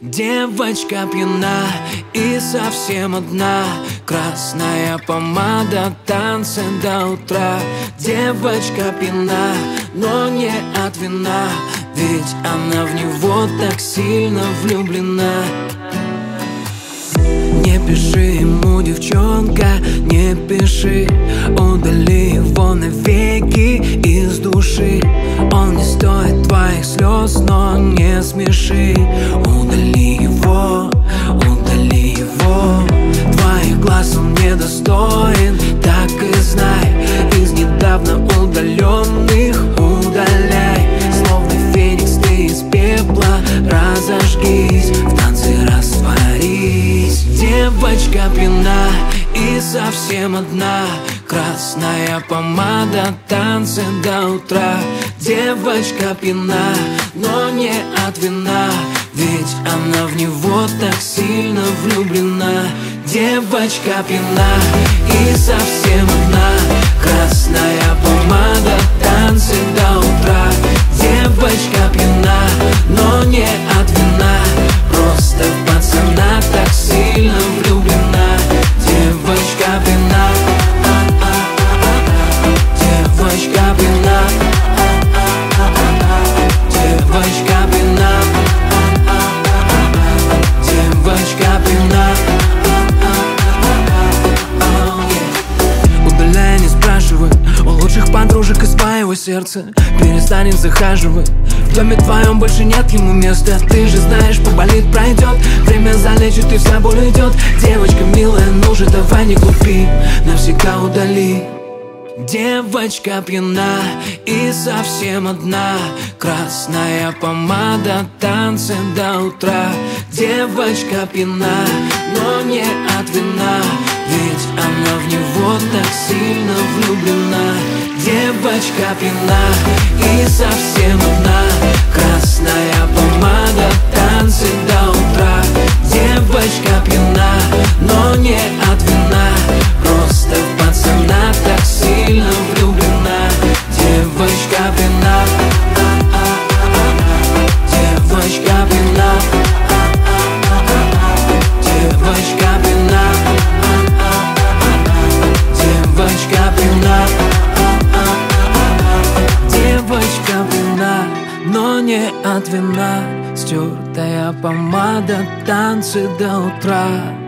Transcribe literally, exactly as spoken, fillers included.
Девочка пьяна и совсем одна, красная помада, танцы до утра. Девочка пьяна, но не от вина, ведь она в него так сильно влюблена. Не пиши ему, девчонка, не пиши, удали его навеки из души. Он не стоит твоих слез, но не смеши. Удали его, удали его, твоих глаз он недостоин, так и знай. Из недавно удаленных удаляй, словно феникс ты из пепла разожгись, в танце растворись. Девочка пьяна и совсем одна, красная помада, танцы до утра. Девочка пьяна, но не от вина, ведь она в него так сильно влюблена. Девочка пьяна и совсем одна, красная помада, танцы до утра. Девочка пьяна, но не от вина, просто в пацана так сильно влюблена. Девочка пьяна, девочка пьяна, девочка пьяна, девочка пьяна. Удаляй, не спрашивай у лучших подружек из твоего сердца, перестанет захаживать. В доме твоем больше нет ему места. Ты же знаешь, поболит, пройдет, время залечит и вся боль уйдет. Девочка милая, ну же давай не глупи, навсегда удали. Девочка пьяна и совсем одна, красная помада, танцы до утра. Девочка пьяна, но не от вина, ведь она в него так сильно влюблена. Девочка пьяна и совсем одна, красная помада, танцы до утра. Девочка пьяна, но не от вина, просто в пацана так сильно влюблена. Девочка пьяна, девочка пьяна, девочка пьяна, девочка пьяна, девочка пьяна, но не от вина, стертая помада, танцы до утра.